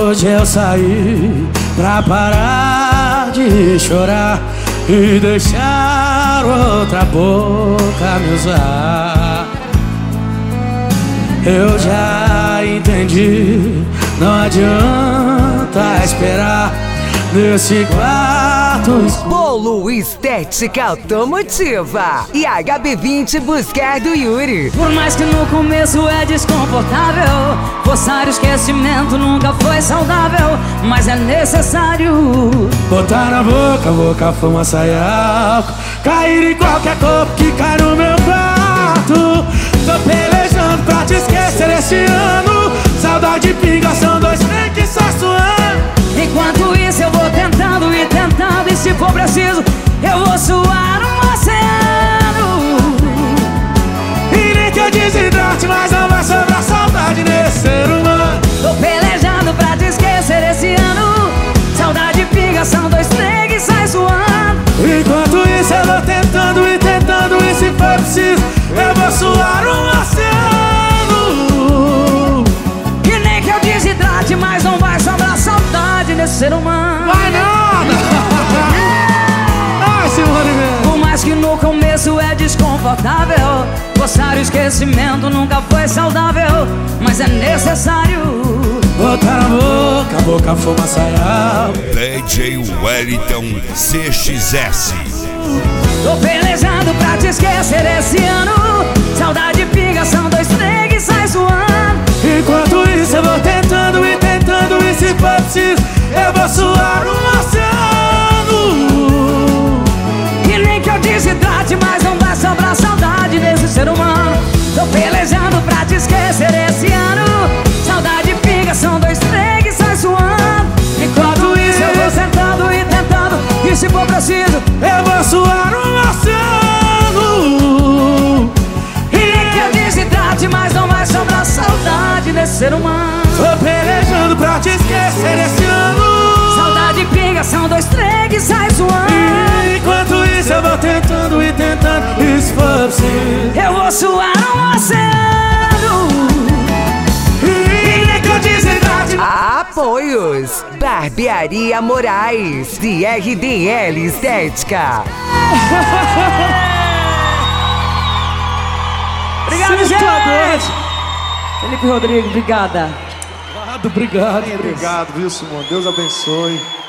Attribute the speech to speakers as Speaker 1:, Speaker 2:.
Speaker 1: Hoje eu saí pra parar de chorar e deixar outra boca me usar. Eu já entendi, não adianta esperar nesse quarto escuro.
Speaker 2: Polo Estética Automotiva e HB20 Buscar do Yuri.
Speaker 3: Por mais que no começo é desconfortável, forçar o esquecimento nunca foi saudável, mas é necessário
Speaker 1: botar na boca, fumaça e álcool, cair em qualquer corpo que cai no meu quarto. Tô pelejando pra te esquecer esse ano. Saudade pinga, são dois trem que só suando.
Speaker 3: Enquanto isso eu vou tentando e tentando, e se for preciso eu vou suar um oceano.
Speaker 1: E nem que eu desidrate, mas não vai sobrar saudade nesse ser humano.
Speaker 3: Tô pelejando pra te esquecer esse ano. Saudade pinga, são dois trem que sai suando.
Speaker 1: Enquanto isso eu vou tentando e tentando, e se for preciso eu vou suar um oceano.
Speaker 3: E nem que eu desidrate, mas não vai sobrar saudade nesse ser humano.
Speaker 1: Vai nada! Ai, Simone mesmo.
Speaker 3: Por mais que no começo é desconfortável, forçar o esquecimento nunca foi saudável, mas é necessário
Speaker 1: botar na boca, fumaça e álcool.
Speaker 4: DJ Wellington CXS.
Speaker 3: Tô pelejando pra te esquecer esse ano. Saudade pinga, são dois trem que sai suando.
Speaker 1: Enquanto isso eu vou tentando e tentando, e se for preciso eu vou suar um oceano.
Speaker 3: E nem que eu desidrate, mas não vai sobrar saudade nesse ser humano. Tô pelejando pra te esquecer esse ano. Saudade pinga, são dois trem que sai suando. Enquanto isso eu vou tentando e tentando, e se for preciso
Speaker 1: eu vou suar um oceano.
Speaker 3: e nem que eu desidrate, mas não vai sobrar saudade nesse ser humano.
Speaker 1: Tô pelejando pra te esquecer esse ano.
Speaker 3: Saudade pinga, são dois trem que sai suando.
Speaker 1: Enquanto isso eu vou tentando e tentando, e se for preciso
Speaker 3: eu vou suar um oceano.
Speaker 1: e nem que eu desidrate.
Speaker 2: Apoios: Barbearia Moraes de RDL Estética.
Speaker 3: Obrigado, gente! Felipe Rodrigues, obrigada.
Speaker 1: Obrigado.
Speaker 5: Obrigado, viu, Simone? Deus abençoe.